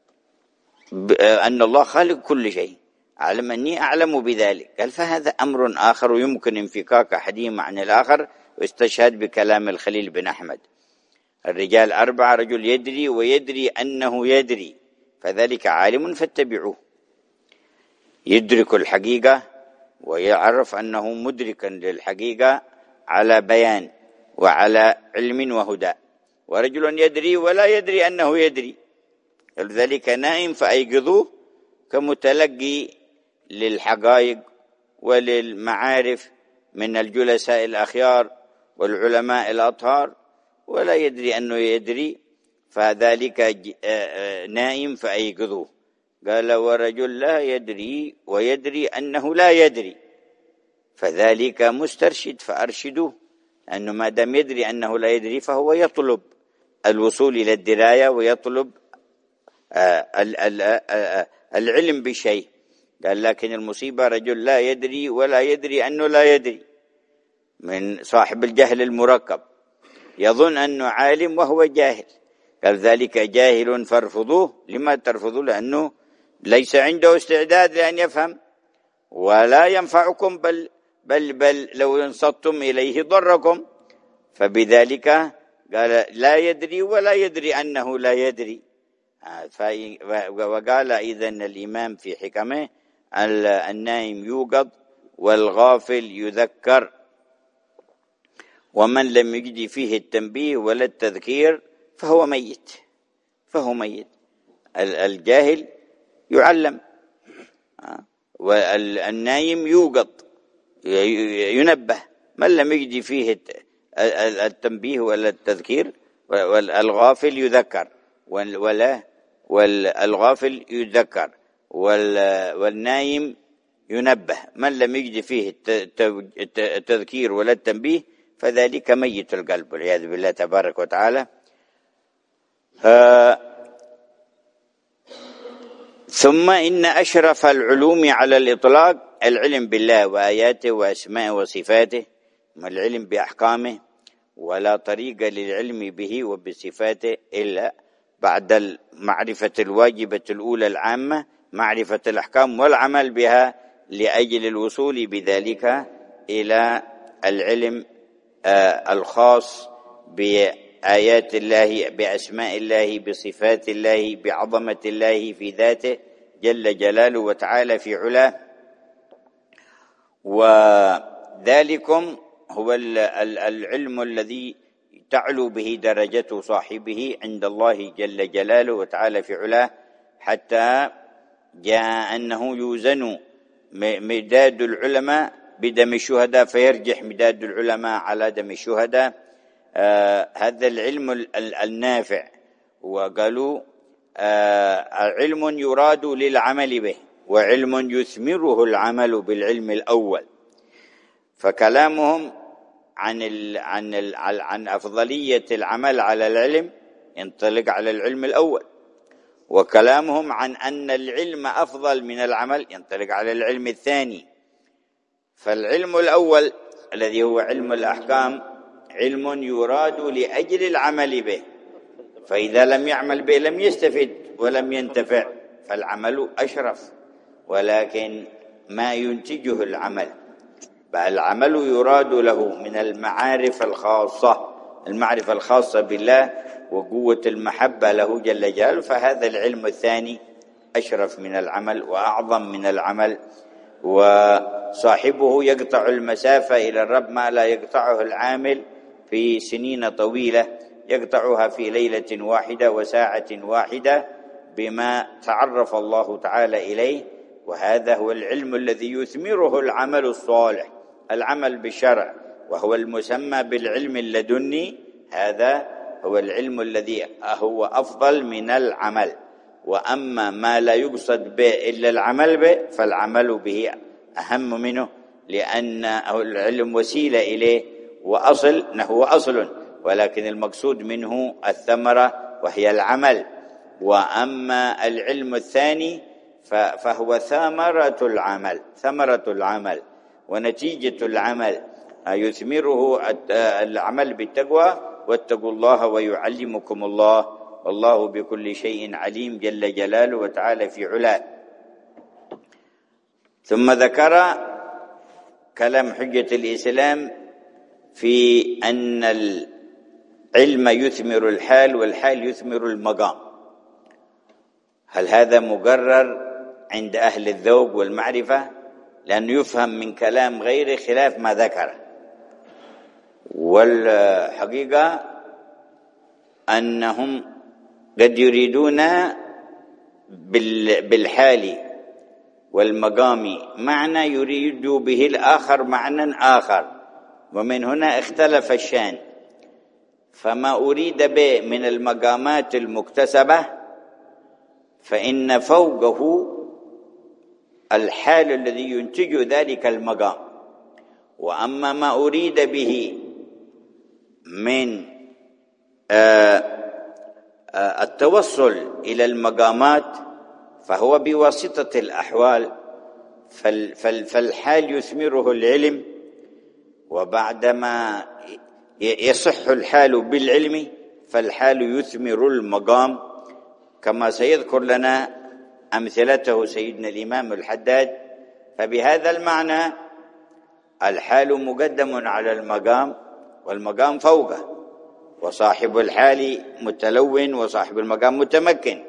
أن الله خالق كل شيء، أعلم أني أعلم بذلك. قال فهذا أمر آخر يمكن انفكاك أحدهما عن الآخر. واستشهد بكلام الخليل بن أحمد: الرجال أربعة: رجل يدري ويدري أنه يدري فذلك عالم فاتبعوه. يدرك الحقيقة ويعرف أنه مدركا للحقيقة على بيان وعلى علم وهدى. ورجل يدري ولا يدري أنه يدري فذلك نائم فأيقظوه، كمتلقي للحقائق وللمعارف من الجلساء الأخيار والعلماء الأطهار، ولا يدري أنه يدري فذلك نائم فأيقظوه. قال ورجل لا يدري ويدري أنه لا يدري فذلك مسترشد فأرشدوه، أنه ما دام يدري أنه لا يدري فهو يطلب الوصول إلى الدراية ويطلب العلم بشيء. قال لكن المصيبة رجل لا يدري ولا يدري أنه لا يدري، من صاحب الجهل المركب، يظن أنه عالم وهو جاهل. قال ذلك جاهل فارفضوه. لما ترفضوا؟ لأنه ليس عنده استعداد لأن يفهم، ولا ينفعكم، بل بل بل لو انصتم إليه ضركم. فبذلك قال لا يدري ولا يدري أنه لا يدري. وقال إذن الإمام في حكمه: النائم يوقظ والغافل يذكر، ومن لم يجد فيه التنبيه ولا التذكير فهو ميت فهو ميت. الجاهل يعلم، والنايم يوقظ ينبه، من لم يجد فيه التنبيه ولا التذكير. والغافل يذكر ولا والغافل يذكر والنايم ينبه، من لم يجد فيه التذكير ولا التنبيه فذلك ميت القلب والعياذ بالله تبارك وتعالى. آه ثم إن أشرف العلوم على الإطلاق العلم بالله وآياته وأسمائه وصفاته، العلم بأحكامه، ولا طريق للعلم به وبصفاته إلا بعد المعرفة الواجبة الأولى العامة، معرفة الأحكام والعمل بها لأجل الوصول بذلك إلى العلم آه الخاص بآيات الله، بأسماء الله، بصفات الله، بعظمة الله في ذاته جل جلاله وتعالى في علاه. وذلكم هو العلم الذي تعلو به درجة صاحبه عند الله جل جلاله وتعالى في علاه، حتى جاء أنه يوزن مداد العلماء بدم الشهداء فيرجح مداد العلماء على دم الشهداء. آه هذا العلم النافع، وقالوا آه علم يراد للعمل به، وعلم يثمره العمل بالعلم الأول. فكلامهم عن ال عن ال عن أفضلية العمل على العلم ينطلق على العلم الأول، وكلامهم عن أن العلم أفضل من العمل ينطلق على العلم الثاني. فالعلم الأول الذي هو علم الأحكام علم يراد لأجل العمل به، فإذا لم يعمل به لم يستفد ولم ينتفع، فالعمل أشرف، ولكن ما ينتجه العمل، بل العمل يراد له من المعارف الخاصة، المعرفة الخاصة بالله وقوة المحبة له جل جلاله، فهذا العلم الثاني أشرف من العمل وأعظم من العمل، وصاحبه يقطع المسافة إلى الرب ما لا يقطعه العامل في سنين طويلة، يقطعها في ليلة واحدة وساعة واحدة بما تعرف الله تعالى إليه. وهذا هو العلم الذي يثمره العمل الصالح، العمل بالشرع، وهو المسمى بالعلم اللدني. هذا هو العلم الذي هو أفضل من العمل. وأما ما لا يقصد به إلا العمل به فالعمل به أهم منه، لأن العلم وسيلة إليه وأصل هو أصل، ولكن المقصود منه الثمرة وهي العمل. وأما العلم الثاني فهو ثمرة العمل، ثمرة العمل ونتيجة العمل، يثمره العمل بالتقوى، واتقوا الله ويعلمكم الله، والله بكل شيء عليم جل جلاله وتعالى في علاه. ثم ذكر كلام حجة الإسلام في أن العلم يثمر الحال والحال يثمر المقام. هل هذا مقرر عند أهل الذوق والمعرفة؟ لأنه يفهم من كلام غير خلاف ما ذكره. والحقيقة أنهم قد يريدون بالحال والمقام معنى يريد به الآخر معنى آخر، ومن هنا اختلف الشان. فما أريد به من المقامات المكتسبة فإن فوقه الحال الذي ينتج ذلك المقام، وأما ما أريد به من التوصل إلى المقامات فهو بواسطة الأحوال، فالحال يثمره العلم، وبعدما يصح الحال بالعلم فالحال يثمر المقام، كما سيذكر لنا أمثلته سيدنا الإمام الحداد. فبهذا المعنى الحال مقدم على المقام والمقام فوقه، وصاحب الحال متلون وصاحب المقام متمكن،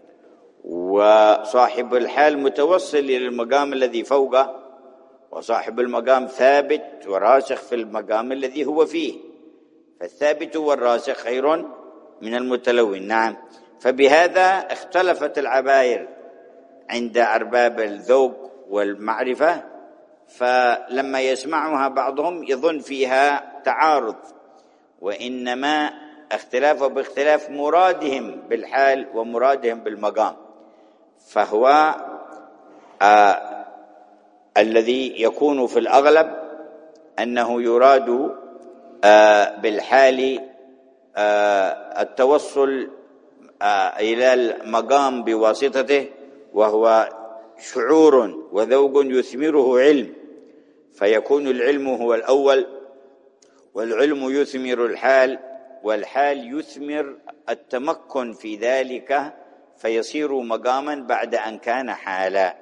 وصاحب الحال متوصل إلى المقام الذي فوقه، وصاحب المقام ثابت وراسخ في المقام الذي هو فيه، فالثابت والراسخ خير من المتلون. نعم. فبهذا اختلفت العباير عند أرباب الذوق والمعرفة، فلما يسمعها بعضهم يظن فيها تعارض، وإنما اختلاف باختلاف مرادهم بالحال ومرادهم بالمقام. فهو آه الذي يكون في الأغلب أنه يراد آه بالحال آه التوصل آه إلى المقام بواسطته، وهو شعور وذوق يثمره علم، فيكون العلم هو الأول، والعلم يثمر الحال، والحال يثمر التمكن في ذلك فيصير مقاما بعد أن كان حالا.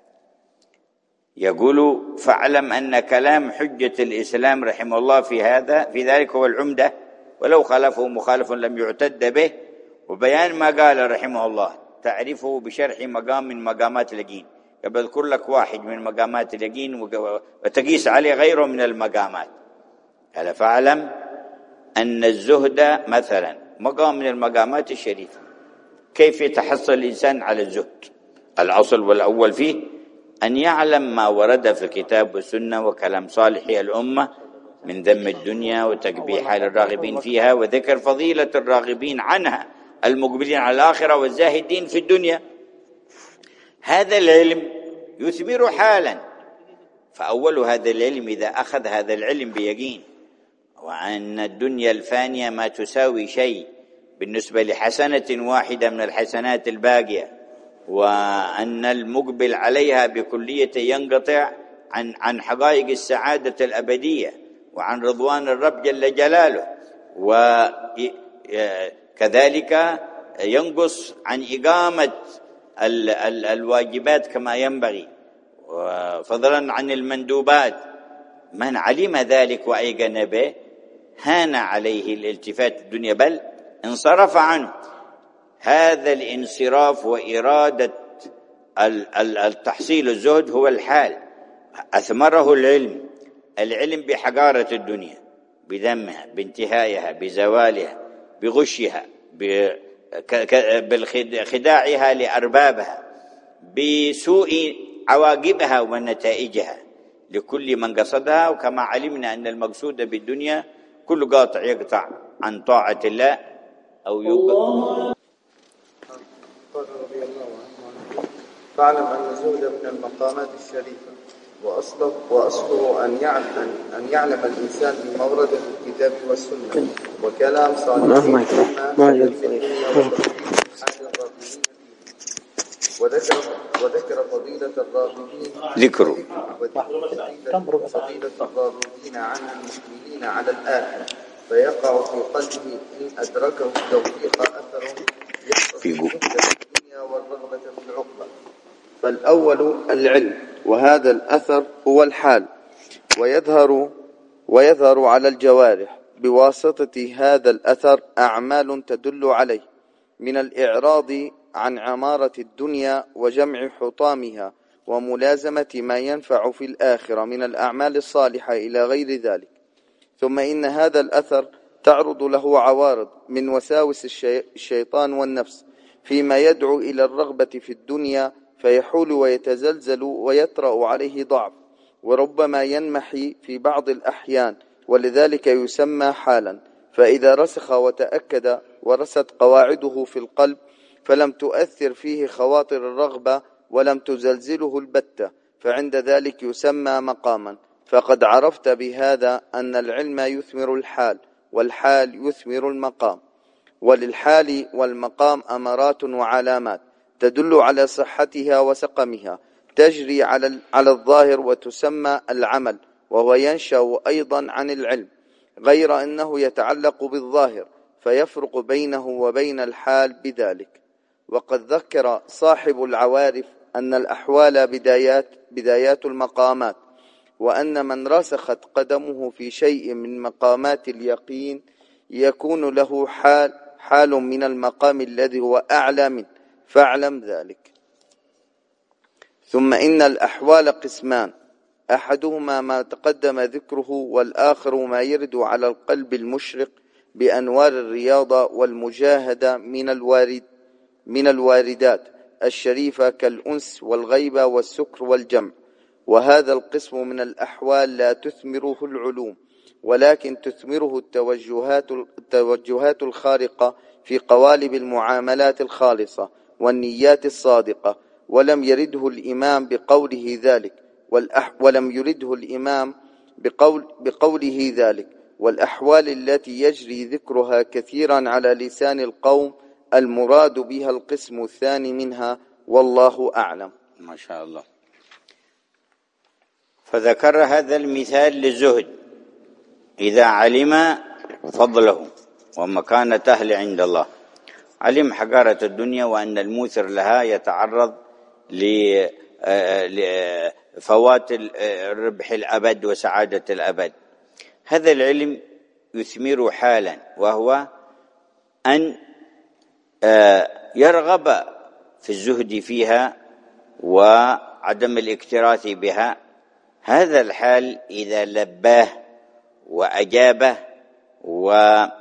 يقول: فاعلم أن كلام حجة الإسلام رحمه الله في هذا في ذلك هو العمدة، ولو خالفه مخالف لم يعتد به. وبيان ما قال رحمه الله تعرفه بشرح مقام من مقامات اليقين. قبل أذكر لك واحد من مقامات اليقين وتقيس عليه غيره من المقامات. قال: فاعلم أن الزهد مثلا مقام من المقامات الشريفة. كيف يتحصل الإنسان على الزهد؟ الأصل والأول فيه أن يعلم ما ورد في الكتاب والسنة وكلام صالحي الأمة من ذم الدنيا وتقبيحها للراغبين فيها وذكر فضيلة الراغبين عنها المقبلين على الآخرة والزاهدين في الدنيا. هذا العلم يثمر حالا. فأول هذا العلم إذا أخذ هذا العلم بيقين وأن الدنيا الفانية ما تساوي شيء بالنسبة لحسنة واحدة من الحسنات الباقية، وأن المقبل عليها بكلية ينقطع عن عن حقائق السعادة الأبدية وعن رضوان الرب جل جلاله، وكذلك ينقص عن إقامة ال ال الواجبات كما ينبغي فضلا عن المندوبات. من علم ذلك وأيقن به هان عليه الالتفات الدنيا بل انصرف عنه. هذا الانصراف وإرادة التحصيل الزهد هو الحال أثمره العلم. العلم بحقارة الدنيا، بذمها، بانتهائها، بزوالها، بغشها، بخداعها لأربابها، بسوء عواقبها ونتائجها لكل من قصدها. وكما علمنا أن المقصود بالدنيا كل قاطع يقطع عن طاعة الله أو يقطع. قال رضي الله عنه: فاعلم أن الزهد من المقامات الشريفة، وأصله, وأصله أن يعلم, أن يعلم الإنسان بما ورد في الكتاب والسنة وكلام صالحين وذكر وذكر فضيلة الراغبين ذكروا فضيلة الراغبين عن المقبلين على الآخرة، فيقع في قلبه إن أدركه التوفيق أثر في الدنيا والرغبة في العقبة. فالأول العلم، وهذا الأثر هو الحال، ويظهر ويظهر على الجوارح بواسطة هذا الأثر أعمال تدل عليه، من الإعراض عن عمارة الدنيا وجمع حطامها وملازمة ما ينفع في الآخرة من الأعمال الصالحة إلى غير ذلك. ثم إن هذا الأثر تعرض له عوارض من وساوس الشيطان والنفس فيما يدعو إلى الرغبة في الدنيا، فيحول ويتزلزل ويطرأ عليه ضعف، وربما ينمحي في بعض الأحيان، ولذلك يسمى حالا. فإذا رسخ وتأكد ورست قواعده في القلب فلم تؤثر فيه خواطر الرغبة ولم تزلزله البتة، فعند ذلك يسمى مقاما. فقد عرفت بهذا أن العلم يثمر الحال، والحال يثمر المقام. وللحال والمقام أمارات وعلامات تدل على صحتها وسقمها، تجري على على الظاهر وتسمى العمل، وهو ينشأ أيضا عن العلم، غير أنه يتعلق بالظاهر فيفرق بينه وبين الحال بذلك. وقد ذكر صاحب العوارف أن الأحوال بدايات, بدايات المقامات، وأن من رسخت قدمه في شيء من مقامات اليقين يكون له حال, حال من المقام الذي هو أعلى منه، فاعلم ذلك. ثم إن الأحوال قسمان: أحدهما ما تقدم ذكره، والآخر ما يرد على القلب المشرق بأنوار الرياضة والمجاهدة من الوارد من الواردات الشريفة كالأنس والغيبة والسكر والجمع. وهذا القسم من الأحوال لا تثمره العلوم، ولكن تثمره التوجهات, التوجهات الخارقة في قوالب المعاملات الخالصة والنيات الصادقة. ولم يرده الإمام بقوله ذلك ولم يرده الإمام بقول بقوله ذلك والأحوال التي يجري ذكرها كثيرا على لسان القوم المراد بها القسم الثاني منها، والله أعلم. ما شاء الله. فذكر هذا المثال للزهد إذا علم فضله ومكانته عند الله، علم حقارة الدنيا وأن الموثر لها يتعرض لفوات الربح الأبد وسعادة الأبد. هذا العلم يثمر حالا، وهو أن يرغب في الزهد فيها وعدم الاكتراث بها. هذا الحال إذا لباه وأجابه ونفى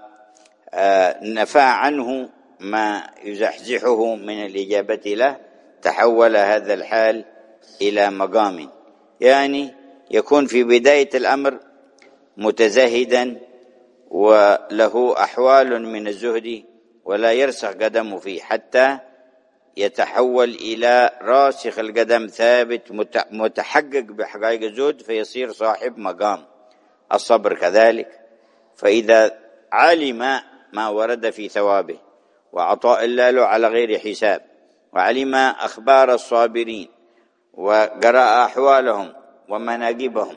عنه ما يزحزحه من الإجابة له، تحول هذا الحال إلى مقام، يعني يكون في بداية الأمر متزاهدا وله أحوال من الزهد ولا يرسخ قدمه فيه، حتى يتحول إلى راسخ القدم ثابت متحقق بحقائق الزهد، فيصير صاحب مقام. الصبر كذلك، فإذا علم ما ورد في ثوابه وعطاء الله له على غير حساب، وعلم أخبار الصابرين وقرأ أحوالهم ومناقبهم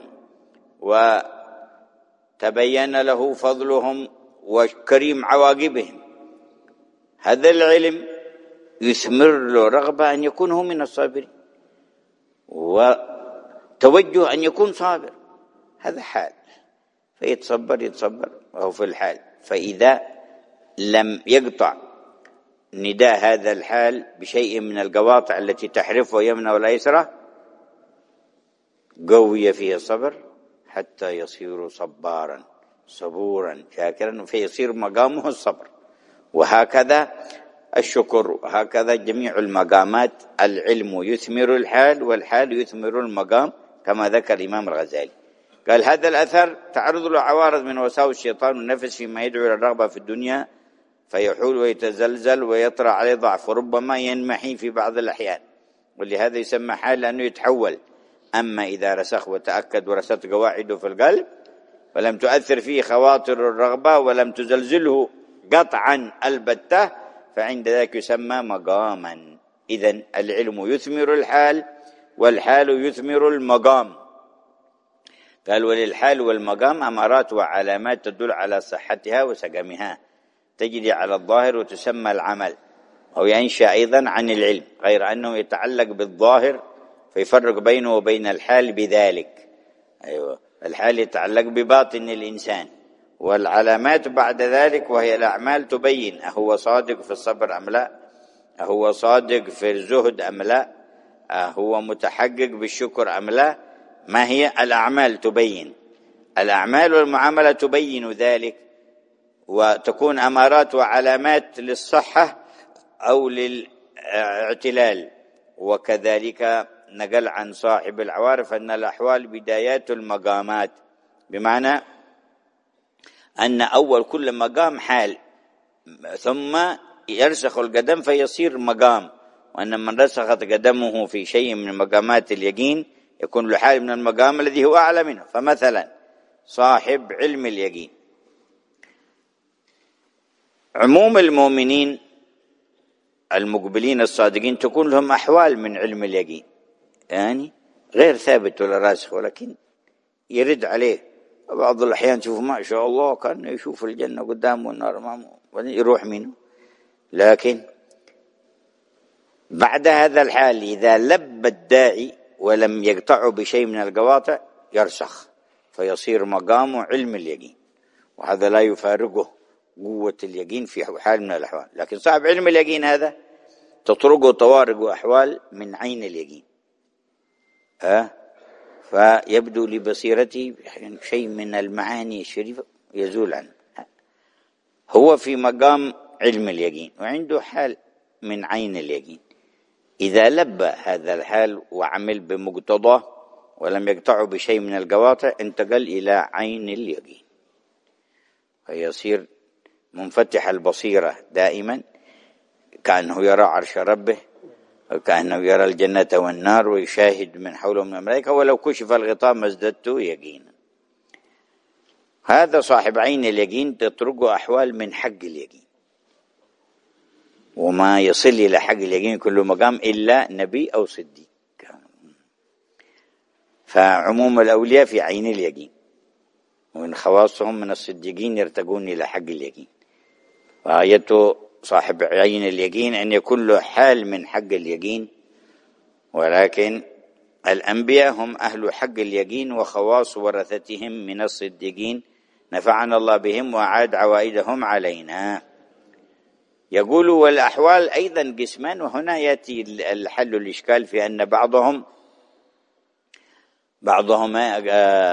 وتبين له فضلهم وكريم عواقبهم، هذا العلم يثمر له رغبة أن يكون هو من الصابرين، وتوجه أن يكون صابر، هذا حال، فيتصبر يتصبر وهو في الحال. فإذا لم يقطع نداء هذا الحال بشيء من القواطع التي تحرفه يمنى ولا يسرى، قوي فيه الصبر حتى يصير صبارا صبورا شاكرا، فيصير مقامه الصبر. وهكذا الشكر، وهكذا جميع المقامات، العلم يثمر الحال والحال يثمر المقام، كما ذكر الإمام الغزالي. قال هذا الأثر تعرض له عوارض من وساوس الشيطان والنفس فيما يدعو إلى الرغبة في الدنيا، فيحول ويتزلزل ويطرأ عليه ضعف، وربما ينمحي في بعض الأحيان، ولهذا يسمى حال لأنه يتحول. أما إذا رسخ وتأكد ورست قواعده في القلب ولم تؤثر فيه خواطر الرغبة ولم تزلزله قطعا البتة، فعند ذلك يسمى مقاما. إذن العلم يثمر الحال والحال يثمر المقام. قال وللحال والمقام أمارات وعلامات تدل على صحتها وسقمها، تجري على الظاهر وتسمى العمل، أو ينشأ أيضا عن العلم، غير أنه يتعلق بالظاهر فيفرق بينه وبين الحال بذلك. أيوة، الحال يتعلق بباطن الإنسان، والعلامات بعد ذلك وهي الأعمال تبين أهو صادق في الصبر أم لا، أهو صادق في الزهد أم لا، أهو متحقق بالشكر أم لا. ما هي الأعمال تبين، الأعمال والمعاملة تبين ذلك، وتكون أمارات وعلامات للصحة أو للاعتلال. وكذلك نقل عن صاحب العوارف أن الأحوال بدايات المقامات، بمعنى أن أول كل مقام حال ثم يرسخ القدم فيصير مقام، وأن من رسخت قدمه في شيء من مقامات اليقين يكون له حال من المقام الذي هو أعلى منه. فمثلا صاحب علم اليقين، عموم المؤمنين المقبلين الصادقين تكون لهم أحوال من علم اليقين، يعني غير ثابت ولا راسخ، ولكن يرد عليه. بعض الأحيان تشوف ما شاء الله كان يشوف الجنة قدامه والنار أمامه يروح منه، لكن بعد هذا الحال إذا لب الداعي ولم يقطعه بشيء من القواطع يرسخ فيصير مقامه علم اليقين، وهذا لا يفارقه قوة اليقين في حال من الأحوال. لكن صاحب علم اليقين هذا تطرقه طوارق وأحوال من عين اليقين، ها فيبدو لبصيرته شيء من المعاني الشريفة يزول عنه، هو في مقام علم اليقين وعنده حال من عين اليقين. إذا لب هذا الحال وعمل بمقتضاه ولم يقطعه بشيء من القواطع انتقل إلى عين اليقين، فيصير منفتح البصيرة دائما، كأنه يرى عرش ربه، وكأنه يرى الجنة والنار ويشاهد من حوله من الملائكة، ولو كشف الغطاء ما ازددته يقينا. هذا صاحب عين اليقين تطرقه أحوال من حق اليقين، وما يصل إلى حق اليقين كل مقام إلا نبي أو صديق. فعموم الأولياء في عين اليقين، ومن خواصهم من الصديقين يرتقون إلى حق اليقين. وآيته صاحب عين اليقين أن يكون له حال من حق اليقين، ولكن الأنبياء هم أهل حق اليقين وخواص ورثتهم من الصديقين، نفعنا الله بهم وعاد عوائدهم علينا. يقول والأحوال أيضا قسمان، وهنا يأتي الحل الإشكال في أن بعضهم بعضهم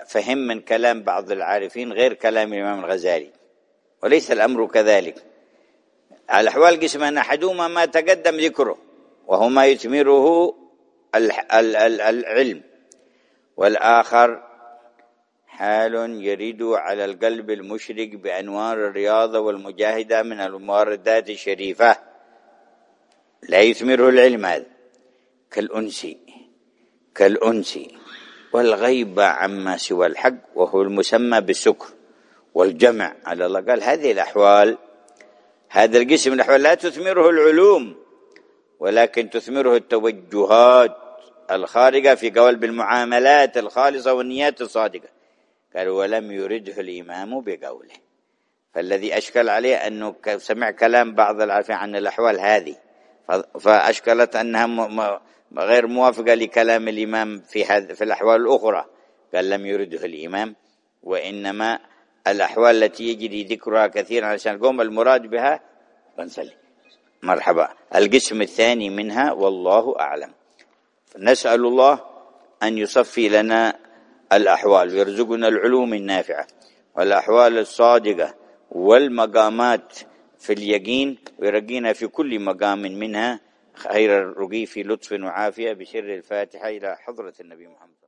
فهم من كلام بعض العارفين غير كلام الإمام الغزالي، وليس الأمر كذلك. الأحوال قسمان، أحدهما ما تقدم ذكره وهو ما يثمره العلم، والآخر حال يرد على القلب المشرق بأنوار الرياضة والمجاهدة من المواردات الشريفة لا يثمره العلم، هذا كالأنس كالأنس والغيبة عما سوى الحق، وهو المسمى بالسكر والجمع على الله. قال هذه الأحوال، هذا القسم من الأحوال لا تثمره العلوم، ولكن تثمره التوجهات الخارجة في قول بالمعاملات الخالصة والنيات الصادقة. قال ولم يرده الإمام بقوله. فالذي أشكل عليه أنه سمع كلام بعض العارفين عن الأحوال هذه فأشكلت أنها غير موافقة لكلام الإمام في في الأحوال الأخرى. قال لم يرده الإمام، وإنما الأحوال التي يجري ذكرها كثيرا علشان نقوم المراد بها بنصلي. مرحبا. القسم الثاني منها والله أعلم. نسأل الله أن يصفي لنا الأحوال ويرزقنا العلوم النافعة والأحوال الصادقة والمقامات في اليقين، ويرقينا في كل مقام منها خير الرقي في لطف وعافية، بسر الفاتحة إلى حضرة النبي محمد.